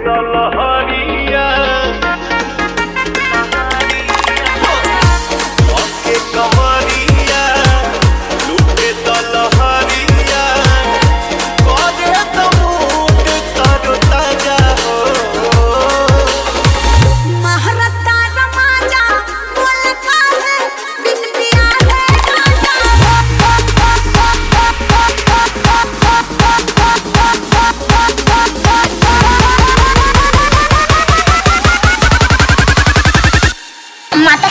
लहरिया ओके कमरिया लूटे तो लहरिया करे तो मूड तरो ताजा हो महारता रमाजा बोल का है बिन पिया है राजा माता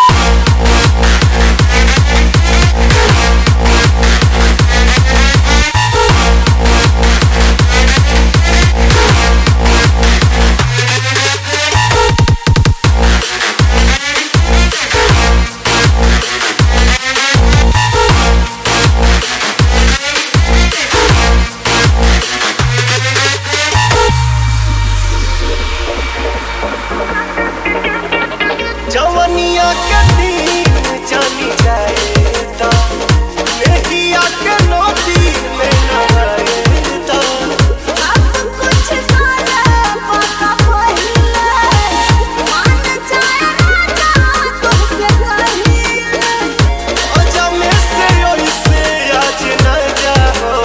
जवनिया के दिन चली जाए तो लेहिया के नदी में नहाए तो सब कुछ सारा पता पहिले मान जाए राजा तुमसे कहिले अजा में से ओइसे आज न जाओ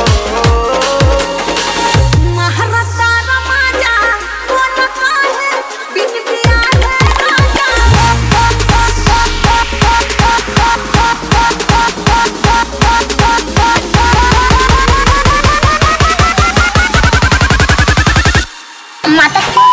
महारता रमाजा बोल का है बिन पिया है राजा माता